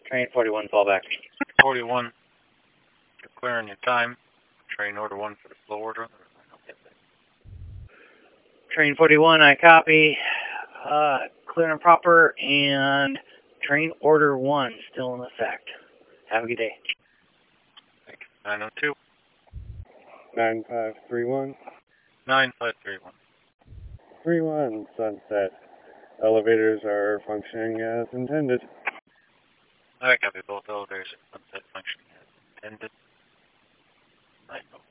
Train 41, fall back. 41, declaring your time. Train order 1 for the flow order. Train 41, I copy. Clear and proper, and train order 1 still in effect. Have a good day. 902. 9531. 9531. 31 Sunset. Elevators are functioning as intended. I copy both elevators. Sunset functioning as intended.